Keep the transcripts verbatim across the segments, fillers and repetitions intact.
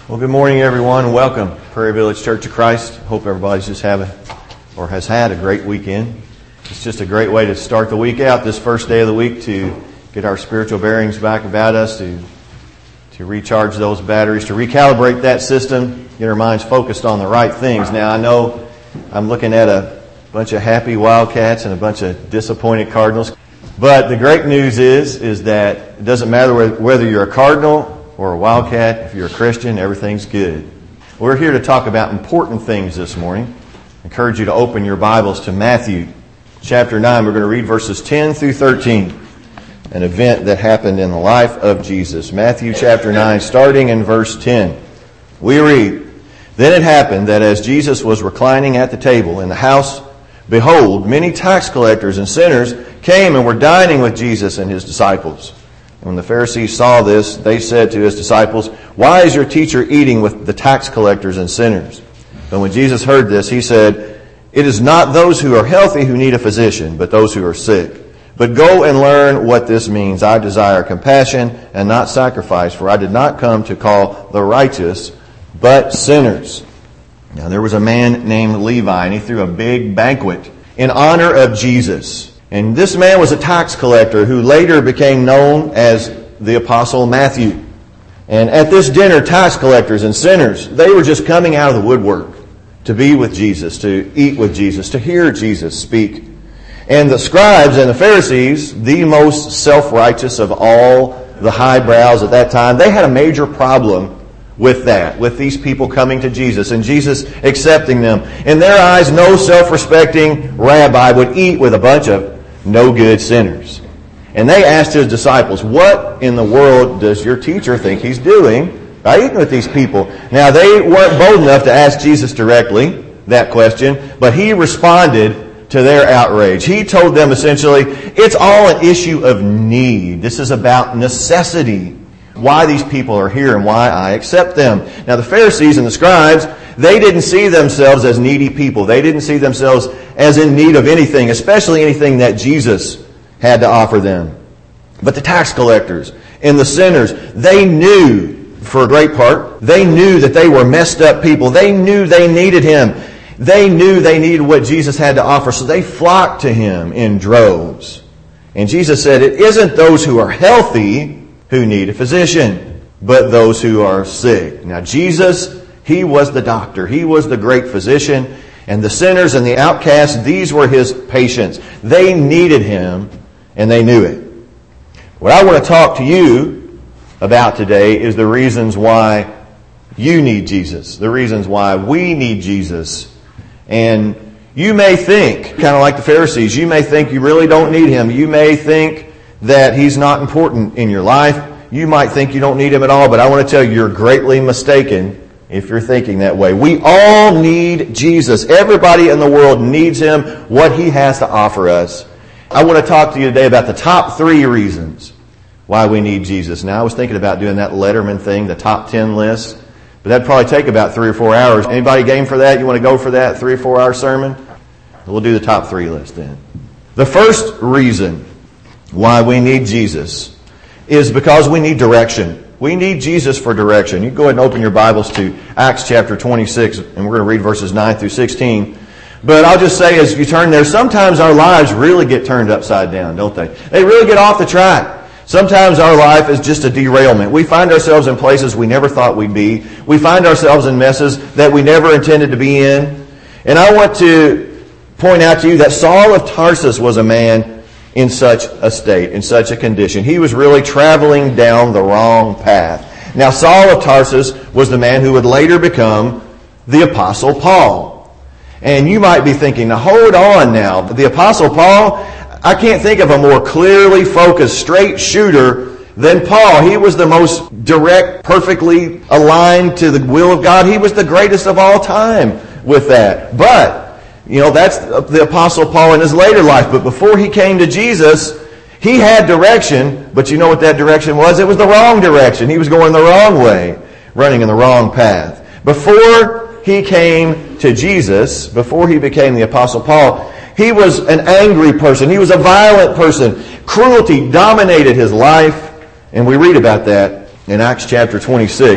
Well, good morning, everyone. Welcome, Prairie Village Church of Christ. Hope everybody's just having or has had a great weekend. It's just a great way to start the week out, this first day of the week, to get our spiritual bearings back about us, to to recharge those batteries, to recalibrate that system, get our minds focused on the right things. Now, I know I'm looking at a bunch of happy Wildcats and a bunch of disappointed Cardinals, but the great news is, is that it doesn't matter whether you're a Cardinal or a Wildcat, if you're a Christian, everything's good. We're here to talk about important things this morning. I encourage you to open your Bibles to Matthew chapter nine. We're going to read verses ten through thirteen, an event that happened in the life of Jesus. Matthew chapter nine, starting in verse ten. We read, "Then it happened that as Jesus was reclining at the table in the house, behold, many tax collectors and sinners came and were dining with Jesus and his disciples. When the Pharisees saw this, they said to his disciples, 'Why is your teacher eating with the tax collectors and sinners?' But when Jesus heard this, he said, 'It is not those who are healthy who need a physician, but those who are sick. But go and learn what this means. I desire compassion and not sacrifice, for I did not come to call the righteous, but sinners.' Now there was a man named Levi, and he threw a big banquet in honor of Jesus. And this man was a tax collector who later became known as the Apostle Matthew. And at this dinner, tax collectors and sinners, they were just coming out of the woodwork to be with Jesus, to eat with Jesus, to hear Jesus speak. And the scribes and the Pharisees, the most self-righteous of all the highbrows at that time, they had a major problem with that, with these people coming to Jesus and Jesus accepting them. In their eyes, no self-respecting rabbi would eat with a bunch of no good sinners. And they asked his disciples, "What in the world does your teacher think he's doing by eating with these people?" Now, they weren't bold enough to ask Jesus directly that question, but he responded to their outrage. He told them essentially, it's all an issue of need. This is about necessity. Why these people are here and why I accept them. Now, the Pharisees and the scribes, they didn't see themselves as needy people. They didn't see themselves as in need of anything, especially anything that Jesus had to offer them. But the tax collectors and the sinners, they knew, for a great part, they knew that they were messed up people. They knew they needed him. They knew they needed what Jesus had to offer, so they flocked to him in droves. And Jesus said, it isn't those who are healthy who need a physician, but those who are sick. Now, Jesus, he was the doctor. He was the great physician. And the sinners and the outcasts, these were his patients. They needed him, and they knew it. What I want to talk to you about today is the reasons why you need Jesus, the reasons why we need Jesus. And you may think, kind of like the Pharisees, you may think you really don't need him. You may think that he's not important in your life. You might think you don't need him at all, but I want to tell you, you're greatly mistaken if you're thinking that way. We all need Jesus. Everybody in the world needs him, what he has to offer us. I want to talk to you today about the top three reasons why we need Jesus. Now, I was thinking about doing that Letterman thing, the top ten list, but that'd probably take about three or four hours. Anybody game for that? You want to go for that three or four hour sermon? We'll do the top three list then. The first reason why we need Jesus is because we need direction. We need Jesus for direction. You can go ahead and open your Bibles to Acts chapter twenty-six, and we're going to read verses nine through sixteen. But I'll just say, as you turn there, sometimes our lives really get turned upside down, don't they? They really get off the track. Sometimes our life is just a derailment. We find ourselves in places we never thought we'd be. We find ourselves in messes that we never intended to be in. And I want to point out to you that Saul of Tarsus was a man in such a state, in such a condition. He was really traveling down the wrong path. Now, Saul of Tarsus was the man who would later become the Apostle Paul. And you might be thinking, now hold on now, the Apostle Paul, I can't think of a more clearly focused, straight shooter than Paul. He was the most direct, perfectly aligned to the will of God. He was the greatest of all time with that. But you know, that's the Apostle Paul in his later life. But before he came to Jesus, he had direction. But you know what that direction was? It was the wrong direction. He was going the wrong way, running in the wrong path. Before he came to Jesus, before he became the Apostle Paul, he was an angry person. He was a violent person. Cruelty dominated his life. And we read about that in Acts chapter twenty-six.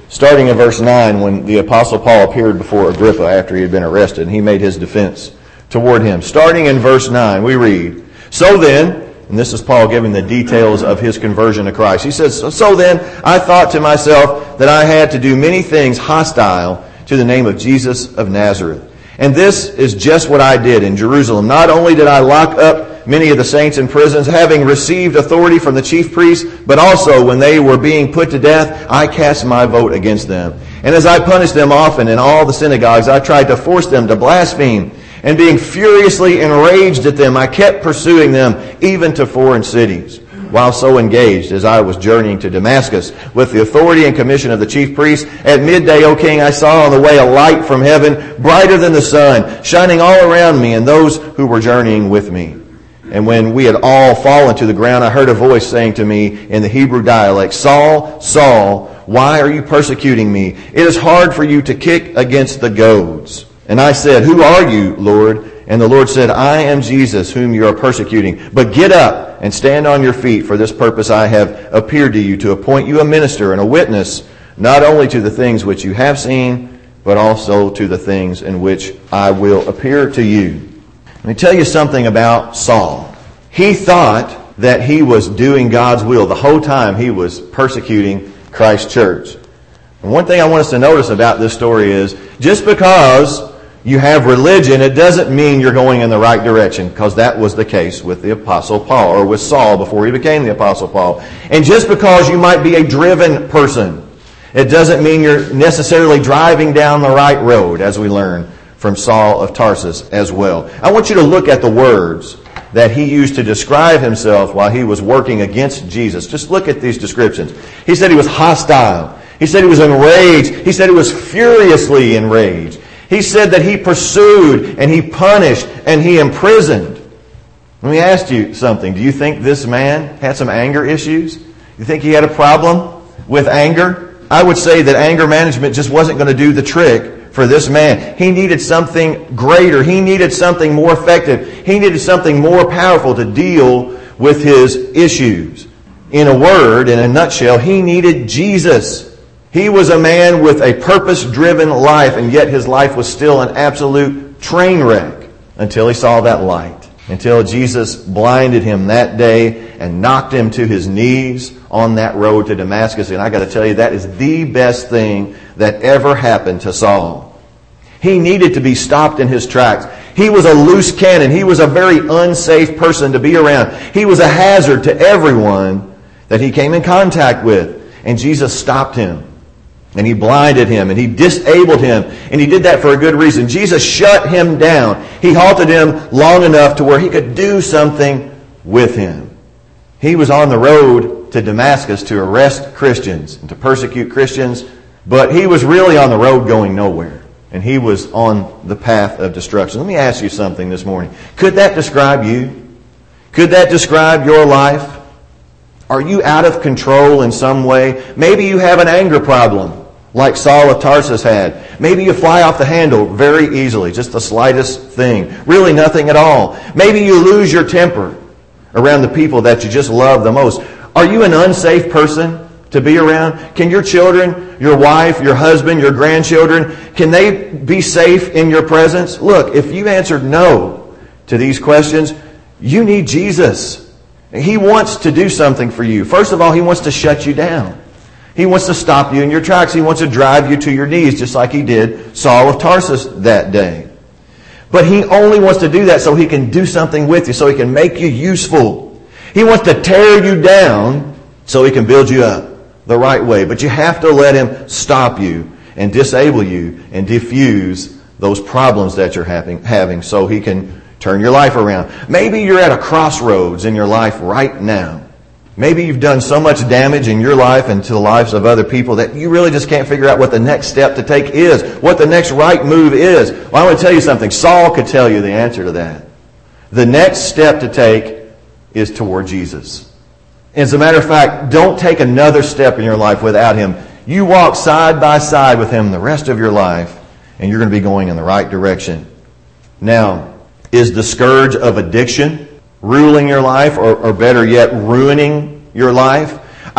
starting in verse nine, when the Apostle Paul appeared before Agrippa after he had been arrested, and he made his defense toward him. Starting in verse nine, we read, "So then," and this is Paul giving the details of his conversion to Christ. He says, "So then, I thought to myself that I had to do many things hostile to the name of Jesus of Nazareth. And this is just what I did in Jerusalem. Not only did I lock up many of the saints in prisons, having received authority from the chief priests, but also when they were being put to death, I cast my vote against them. And as I punished them often in all the synagogues, I tried to force them to blaspheme. And being furiously enraged at them, I kept pursuing them even to foreign cities. While so engaged as I was journeying to Damascus with the authority and commission of the chief priests, at midday, O king, I saw on the way a light from heaven, brighter than the sun, shining all around me and those who were journeying with me. And when we had all fallen to the ground, I heard a voice saying to me in the Hebrew dialect, Saul, Saul, why are you persecuting me? It is hard for you to kick against the goads. And I said, Who are you, Lord? And the Lord said, I am Jesus, whom you are persecuting. But get up and stand on your feet. For this purpose I have appeared to you, to appoint you a minister and a witness, not only to the things which you have seen, but also to the things in which I will appear to you. Let me tell you something about Saul. He thought that he was doing God's will the whole time he was persecuting Christ's church. And one thing I want us to notice about this story is, just because you have religion, it doesn't mean you're going in the right direction, because that was the case with the Apostle Paul, or with Saul before he became the Apostle Paul. And just because you might be a driven person, it doesn't mean you're necessarily driving down the right road, as we learn from Saul of Tarsus as well. I want you to look at the words that he used to describe himself while he was working against Jesus. Just look at these descriptions. He said he was hostile. He said he was enraged. He said he was furiously enraged. He said that he pursued and he punished and he imprisoned. Let me ask you something. Do you think this man had some anger issues? You think he had a problem with anger? I would say that anger management just wasn't going to do the trick for this man. He needed something greater. He needed something more effective. He needed something more powerful to deal with his issues. In a word, in a nutshell, he needed Jesus. He was a man with a purpose-driven life, and yet his life was still an absolute train wreck until he saw that light. Until Jesus blinded him that day and knocked him to his knees on that road to Damascus. And I got to tell you, that is the best thing that ever happened to Saul. He needed to be stopped in his tracks. He was a loose cannon. He was a very unsafe person to be around. He was a hazard to everyone that he came in contact with. And Jesus stopped him. And he blinded him, and he disabled him, and he did that for a good reason. Jesus shut him down. He halted him long enough to where he could do something with him. He was on the road to Damascus to arrest Christians and to persecute Christians, but he was really on the road going nowhere, and he was on the path of destruction. Let me ask you something this morning. Could that describe you? Could that describe your life? Are you out of control in some way? Maybe you have an anger problem, like Saul of Tarsus had. Maybe you fly off the handle very easily, just the slightest thing. Really nothing at all. Maybe you lose your temper around the people that you just love the most. Are you an unsafe person to be around? Can your children, your wife, your husband, your grandchildren, can they be safe in your presence? Look, if you answered no to these questions, you need Jesus. He wants to do something for you. First of all, He wants to shut you down. He wants to stop you in your tracks. He wants to drive you to your knees, just like He did Saul of Tarsus that day. But He only wants to do that so He can do something with you, so He can make you useful. He wants to tear you down so He can build you up the right way. But you have to let Him stop you and disable you and diffuse those problems that you're having, having so He can turn your life around. Maybe you're at a crossroads in your life right now. Maybe you've done so much damage in your life and to the lives of other people that you really just can't figure out what the next step to take is, what the next right move is. Well, I want to tell you something. Saul could tell you the answer to that. The next step to take is toward Jesus. As a matter of fact, don't take another step in your life without Him. You walk side by side with Him the rest of your life, and you're going to be going in the right direction. Now, is the scourge of addiction ruling your life, or, or better yet, ruining your life?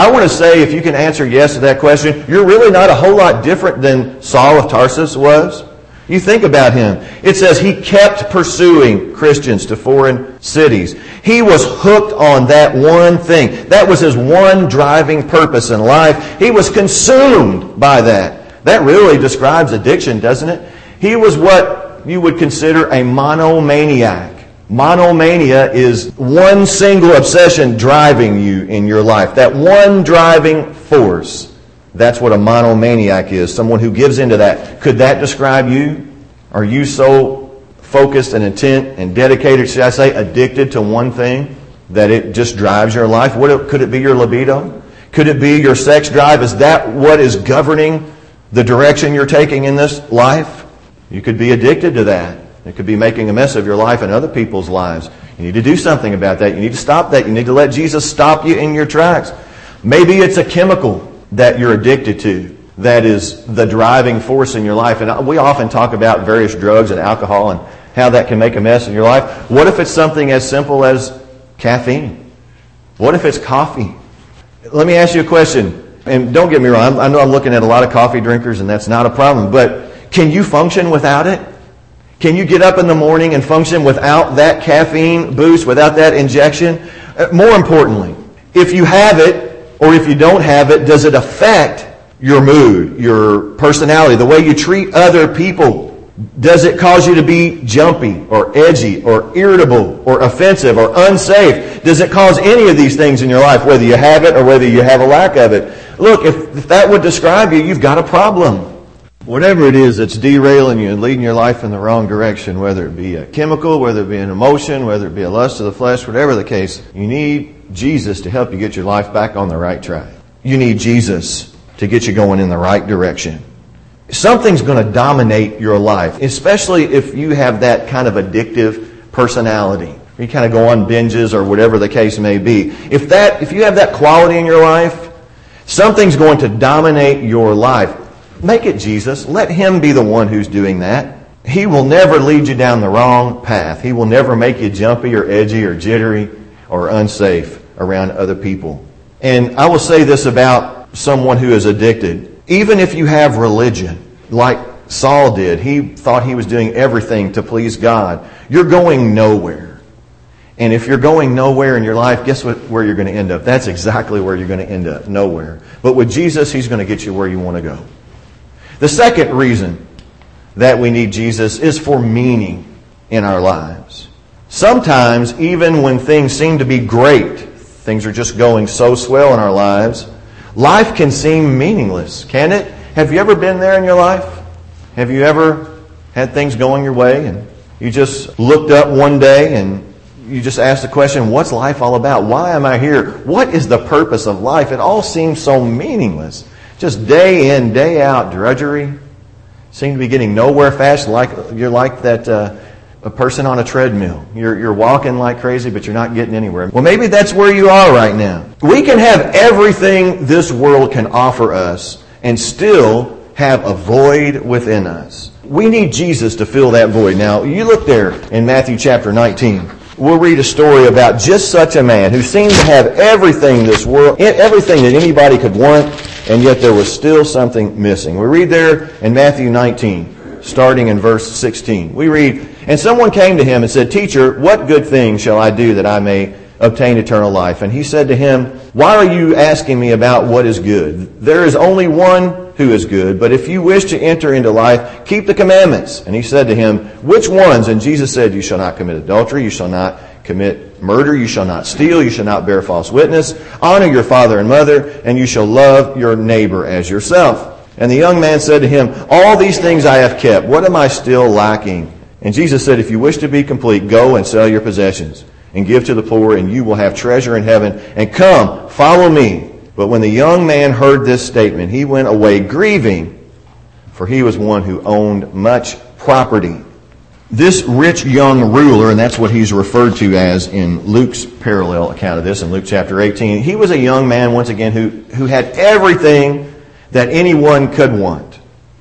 I want to say, if you can answer yes to that question, you're really not a whole lot different than Saul of Tarsus was. You think about him. It says he kept pursuing Christians to foreign cities. He was hooked on that one thing. That was his one driving purpose in life. He was consumed by that. That really describes addiction, doesn't it? He was what you would consider a monomaniac. Monomania is one single obsession driving you in your life. That one driving force. That's what a monomaniac is, someone who gives into that. Could that describe you? Are you so focused and intent and dedicated, should I say, addicted to one thing that it just drives your life? What, could it be your libido? Could it be your sex drive? Is that what is governing the direction you're taking in this life? You could be addicted to that. It could be making a mess of your life and other people's lives. You need to do something about that. You need to stop that. You need to let Jesus stop you in your tracks. Maybe it's a chemical that you're addicted to that is the driving force in your life. And we often talk about various drugs and alcohol and how that can make a mess in your life. What if it's something as simple as caffeine? What if it's coffee? Let me ask you a question. And don't get me wrong, I know I'm looking at a lot of coffee drinkers and that's not a problem. But can you function without it? Can you get up in the morning and function without that caffeine boost, without that injection? More importantly, if you have it, or if you don't have it, does it affect your mood, your personality, the way you treat other people? Does it cause you to be jumpy or edgy or irritable or offensive or unsafe? Does it cause any of these things in your life, whether you have it or whether you have a lack of it? Look, if, if that would describe you, you've got a problem. Whatever it is that's derailing you and leading your life in the wrong direction, whether it be a chemical, whether it be an emotion, whether it be a lust of the flesh, whatever the case, you need Jesus to help you get your life back on the right track. You need Jesus to get you going in the right direction. Something's going to dominate your life, especially if you have that kind of addictive personality. You kind of go on binges or whatever the case may be. If that, if you have that quality in your life, something's going to dominate your life. Make it Jesus. Let Him be the one who's doing that. He will never lead you down the wrong path. He will never make you jumpy or edgy or jittery or unsafe around other people. And I will say this about someone who is addicted. Even if you have religion, like Saul did, he thought he was doing everything to please God, you're going nowhere. And if you're going nowhere in your life, guess what? Where you're going to end up? That's exactly where you're going to end up. Nowhere. But with Jesus, He's going to get you where you want to go. The second reason that we need Jesus is for meaning in our lives. Sometimes, even when things seem to be great, things are just going so swell in our lives, life can seem meaningless, can it? Have you ever been there in your life? Have you ever had things going your way and you just looked up one day and you just asked the question, what's life all about? Why am I here? What is the purpose of life? It all seems so meaningless. Just day in, day out drudgery. Seem to be getting nowhere fast. Like you're like that uh, a person on a treadmill. You're you're walking like crazy, but you're not getting anywhere. Well, maybe that's where you are right now. We can have everything this world can offer us and still have a void within us. We need Jesus to fill that void. Now, you look there in Matthew chapter nineteen. We'll read a story about just such a man who seemed to have everything in this world, everything that anybody could want, and yet there was still something missing. We read there in Matthew nineteen, starting in verse sixteen. We read, "And someone came to him and said, 'Teacher, what good thing shall I do that I may obtain eternal life?' And he said to him, 'Why are you asking me about what is good? There is only one who is good, but if you wish to enter into life, keep the commandments.' And he said to him, 'Which ones?' And Jesus said, 'You shall not commit adultery, you shall not commit murder, you shall not steal, you shall not bear false witness, honor your father and mother, and you shall love your neighbor as yourself.' And the young man said to him, 'All these things I have kept. What am I still lacking?' And Jesus said, 'If you wish to be complete, go and sell your possessions and give to the poor, and you will have treasure in heaven. And come, follow me.' But when the young man heard this statement, he went away grieving, for he was one who owned much property." This rich young ruler, and that's what he's referred to as in Luke's parallel account of this in Luke chapter eighteen, he was a young man, once again, who, who had everything that anyone could want.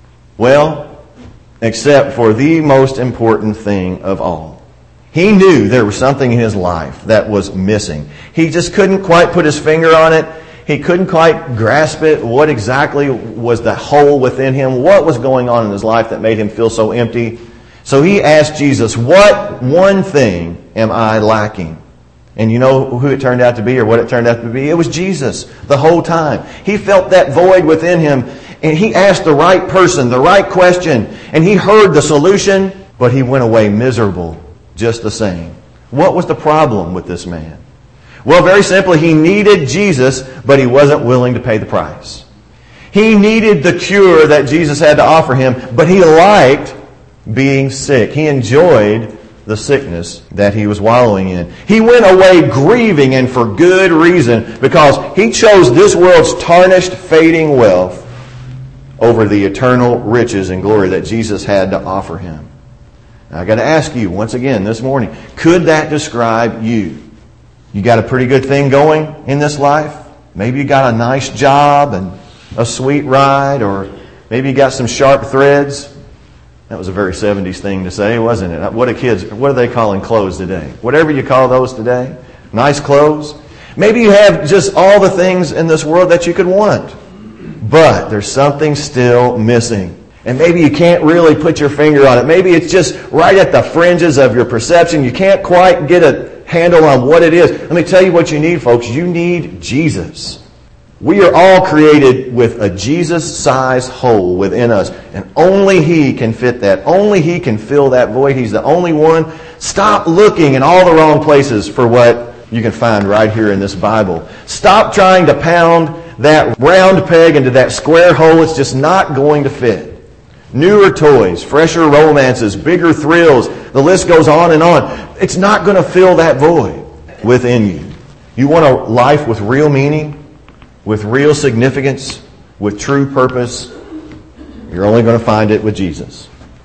Well, except for the most important thing of all. He knew there was something in his life that was missing. He just couldn't quite put his finger on it. He couldn't quite grasp it. What exactly was the hole within him? What was going on in his life that made him feel so empty? So he asked Jesus, what one thing am I lacking? And you know who it turned out to be, or what it turned out to be? It was Jesus the whole time. He felt that void within him, and he asked the right person, the right question, and he heard the solution, but he went away miserable just the same. What was the problem with this man? Well, very simply, he needed Jesus, but he wasn't willing to pay the price. He needed the cure that Jesus had to offer him, but he liked being sick. He enjoyed the sickness that he was wallowing in. He went away grieving, and for good reason, because he chose this world's tarnished, fading wealth over the eternal riches and glory that Jesus had to offer him. Now, I got to ask you once again this morning, could that describe you? You got a pretty good thing going in this life? Maybe you got a nice job and a sweet ride, or maybe you got some sharp threads. That was a very seventies thing to say, wasn't it? What are kids, what are they calling clothes today? Whatever you call those today. Nice clothes. Maybe you have just all the things in this world that you could want. But there's something still missing. And maybe you can't really put your finger on it. Maybe it's just right at the fringes of your perception. You can't quite get a handle on what it is. Let me tell you what you need, folks. You need Jesus. We are all created with a Jesus-sized hole within us, and only He can fit that. Only He can fill that void. He's the only one. Stop looking in all the wrong places for what you can find right here in this Bible. Stop trying to pound that round peg into that square hole. It's just not going to fit. Newer toys, fresher romances, bigger thrills. The list goes on and on. It's not going to fill that void within you. You want a life with real meaning, with real significance, with true purpose? You're only going to find it with Jesus.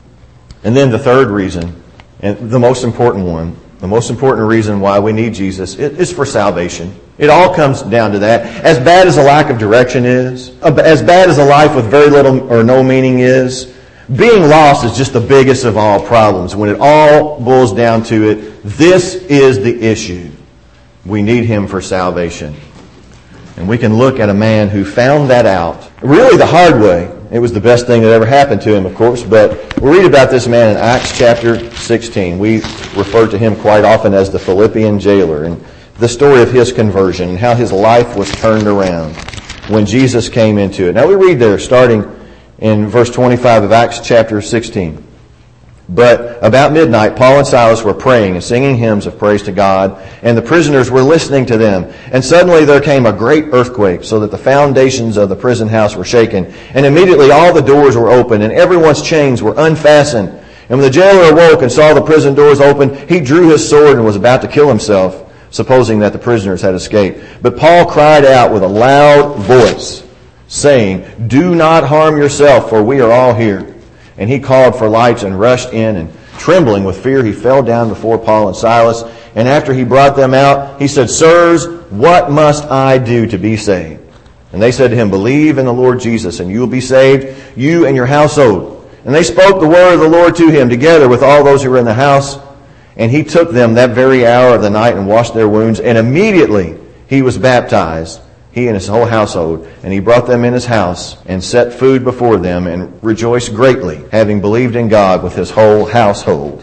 And then the third reason, and the most important one, the most important reason why we need Jesus is for salvation. It all comes down to that. As bad as a lack of direction is, as bad as a life with very little or no meaning is, being lost is just the biggest of all problems. When it all boils down to it, this is the issue. We need Him for salvation. And we can look at a man who found that out, really the hard way. It was the best thing that ever happened to him, of course, but we read about this man in Acts chapter sixteen. We refer to him quite often as the Philippian jailer, and the story of his conversion and how his life was turned around when Jesus came into it. Now we read there, starting in verse twenty-five of Acts chapter sixteen. But about midnight, Paul and Silas were praying and singing hymns of praise to God, and the prisoners were listening to them. And suddenly there came a great earthquake, so that the foundations of the prison house were shaken. And immediately all the doors were opened, and everyone's chains were unfastened. And when the jailer awoke and saw the prison doors open, he drew his sword and was about to kill himself, supposing that the prisoners had escaped. But Paul cried out with a loud voice, saying, "Do not harm yourself, for we are all here." And he called for lights and rushed in, and trembling with fear, he fell down before Paul and Silas. And after he brought them out, he said, "Sirs, what must I do to be saved?" And they said to him, "Believe in the Lord Jesus, and you will be saved, you and your household." And they spoke the word of the Lord to him, together with all those who were in the house. And he took them that very hour of the night and washed their wounds. And immediately he was baptized, he and his whole household. And he brought them in his house and set food before them and rejoiced greatly, having believed in God with his whole household.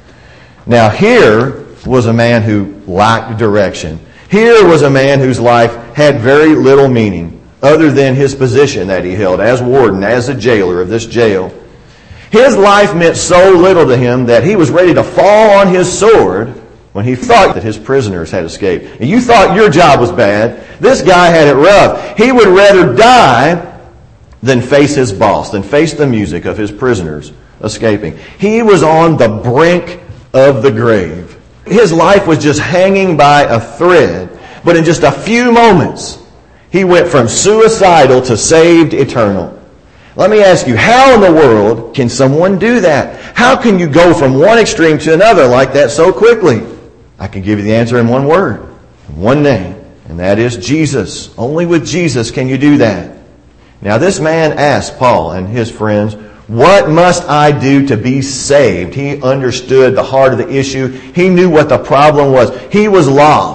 Now here was a man who lacked direction. Here was a man whose life had very little meaning other than his position that he held as warden, as a jailer of this jail. His life meant so little to him that he was ready to fall on his sword when he thought that his prisoners had escaped. And you thought your job was bad. This guy had it rough. He would rather die than face his boss, than face the music of his prisoners escaping. He was on the brink of the grave. His life was just hanging by a thread. But in just a few moments, he went from suicidal to saved eternal. Let me ask you, how in the world can someone do that? How can you go from one extreme to another like that so quickly? I can give you the answer in one word, one name, and that is Jesus. Only with Jesus can you do that. Now this man asked Paul and his friends, "What must I do to be saved?" He understood the heart of the issue. He knew what the problem was. He was lost.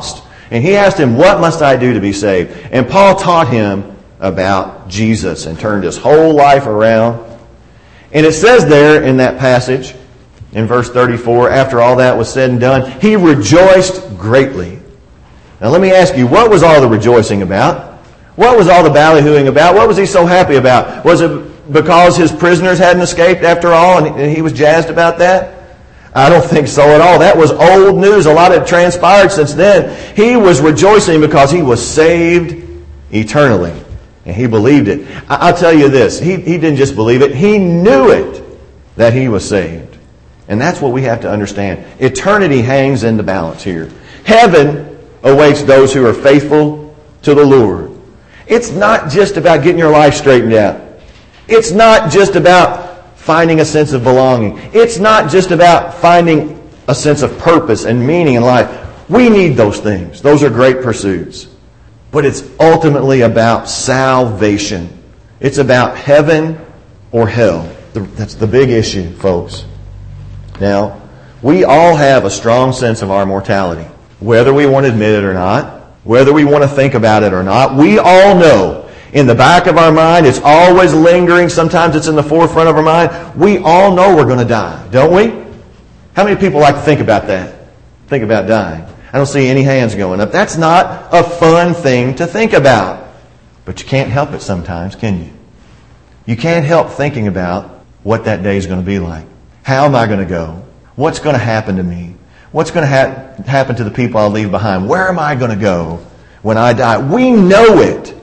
And he asked him, what must I do to be saved? And Paul taught him about Jesus and turned his whole life around. And it says there in that passage, in verse thirty-four, after all that was said and done, he rejoiced greatly. Now let me ask you, what was all the rejoicing about? What was all the ballyhooing about? What was he so happy about? Was it because his prisoners hadn't escaped after all and he was jazzed about that? I don't think so at all. That was old news. A lot had transpired since then. He was rejoicing because he was saved eternally. And he believed it. I'll tell you this. He, he didn't just believe it. He knew it that he was saved. And that's what we have to understand. Eternity hangs in the balance here. Heaven awaits those who are faithful to the Lord. It's not just about getting your life straightened out. It's not just about finding a sense of belonging. It's not just about finding a sense of purpose and meaning in life. We need those things. Those are great pursuits. But it's ultimately about salvation. It's about heaven or hell. That's the big issue, folks. Now, we all have a strong sense of our mortality. Whether we want to admit it or not, whether we want to think about it or not, we all know in the back of our mind, it's always lingering. Sometimes it's in the forefront of our mind. We all know we're going to die, don't we? How many people like to think about that? Think about dying. I don't see any hands going up. That's not a fun thing to think about. But you can't help it sometimes, can you? You can't help thinking about what that day is going to be like. How am I going to go? What's going to happen to me? What's going to ha- happen to the people I'll leave behind? Where am I going to go when I die? We know it.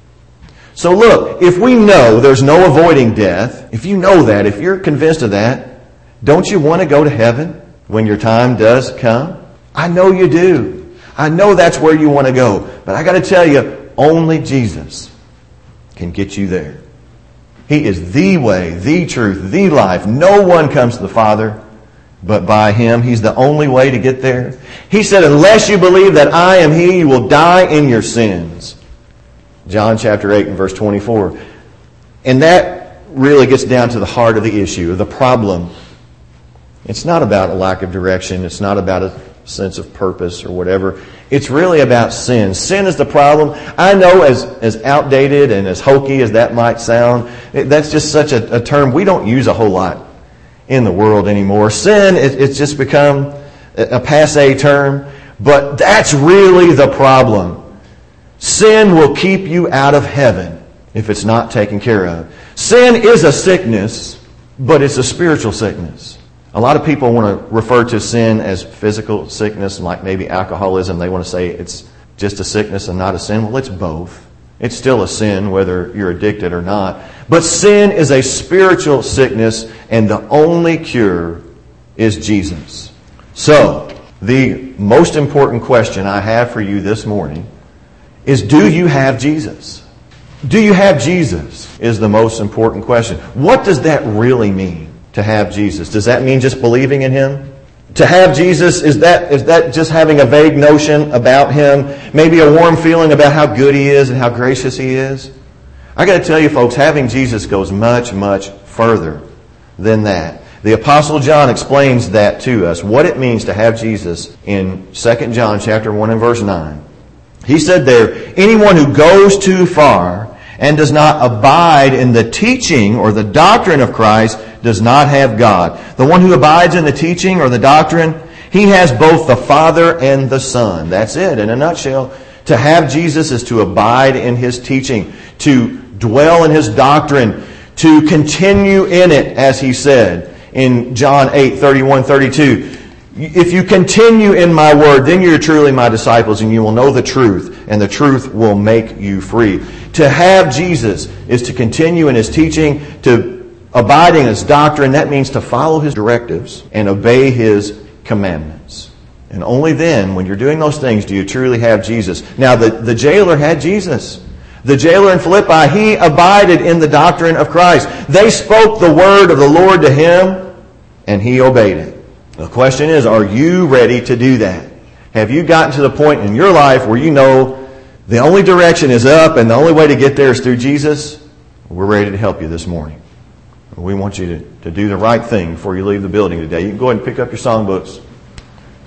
So look, if we know there's no avoiding death, if you know that, if you're convinced of that, don't you want to go to heaven when your time does come? I know you do. I know that's where you want to go. But I got to tell you, only Jesus can get you there. He is the way, the truth, the life. No one comes to the Father but by Him. He's the only way to get there. He said, unless you believe that I am He, you will die in your sins. John chapter eight and verse twenty-four. And that really gets down to the heart of the issue, of the problem. It's not about a lack of direction. It's not about a sense of purpose or whatever. It's really about sin. Sin is the problem. I know as, as outdated and as hokey as that might sound, it, that's just such a, a term we don't use a whole lot in the world anymore. Sin, it, it's just become a, a passé term, but that's really the problem. Sin will keep you out of heaven if it's not taken care of. Sin is a sickness, but it's a spiritual sickness. A lot of people want to refer to sin as physical sickness, like maybe alcoholism. They want to say it's just a sickness and not a sin. Well, it's both. It's still a sin, whether you're addicted or not. But sin is a spiritual sickness, and the only cure is Jesus. So, the most important question I have for you this morning is, do you have Jesus? Do you have Jesus is the most important question. What does that really mean, to have Jesus? Does that mean just believing in Him? To have Jesus, is that is that just having a vague notion about Him? Maybe a warm feeling about how good He is and how gracious He is? I got to tell you, folks, having Jesus goes much, much further than that. The Apostle John explains that to us, what it means to have Jesus in Second John chapter one and verse nine. He said there, anyone who goes too far and does not abide in the teaching or the doctrine of Christ does not have God. The one who abides in the teaching or the doctrine, he has both the Father and the Son. That's it in a nutshell. To have Jesus is to abide in His teaching, to dwell in His doctrine, to continue in it, as He said in John eight, thirty-one, thirty-two. If you continue in my word, then you're truly my disciples, and you will know the truth, and the truth will make you free. To have Jesus is to continue in His teaching, to abide in His doctrine. That means to follow His directives and obey His commandments. And only then, when you're doing those things, do you truly have Jesus. Now, the, the jailer had Jesus. The jailer in Philippi, he abided in the doctrine of Christ. They spoke the word of the Lord to him, and he obeyed it. The question is, are you ready to do that? Have you gotten to the point in your life where you know the only direction is up and the only way to get there is through Jesus? We're ready to help you this morning. We want you to, to do the right thing before you leave the building today. You can go ahead and pick up your songbooks,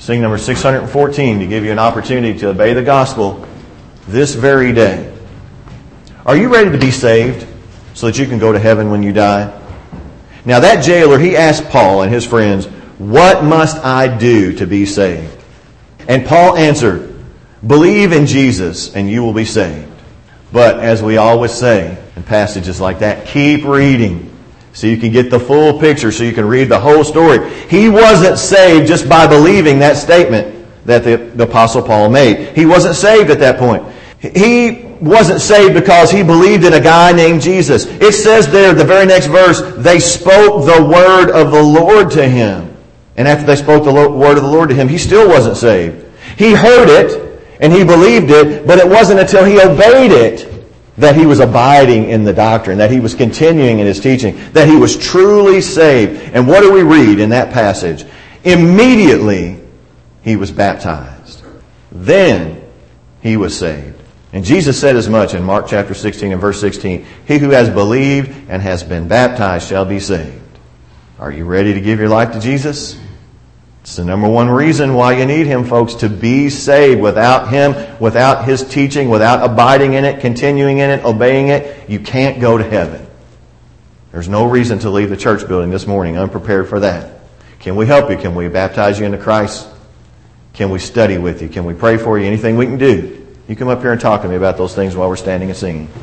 Sing number six hundred fourteen to give you an opportunity to obey the gospel this very day. Are you ready to be saved so that you can go to heaven when you die? Now that jailer, he asked Paul and his friends, "What must I do to be saved?" And Paul answered, "Believe in Jesus and you will be saved." But as we always say in passages like that, keep reading so you can get the full picture, so you can read the whole story. He wasn't saved just by believing that statement that the, the Apostle Paul made. He wasn't saved at that point. He wasn't saved because he believed in a guy named Jesus. It says there, the very next verse, they spoke the word of the Lord to him. And after they spoke the word of the Lord to him, he still wasn't saved. He heard it and he believed it, but it wasn't until he obeyed it that he was abiding in the doctrine, that he was continuing in his teaching, that he was truly saved. And what do we read in that passage? Immediately he was baptized. Then he was saved. And Jesus said as much in Mark chapter sixteen and verse sixteen. He who has believed and has been baptized shall be saved. Are you ready to give your life to Jesus? It's the number one reason why you need Him, folks, to be saved. Without Him, without His teaching, without abiding in it, continuing in it, obeying it, you can't go to heaven. There's no reason to leave the church building this morning unprepared for that. Can we help you? Can we baptize you into Christ? Can we study with you? Can we pray for you? Anything we can do? You come up here and talk to me about those things while we're standing and singing.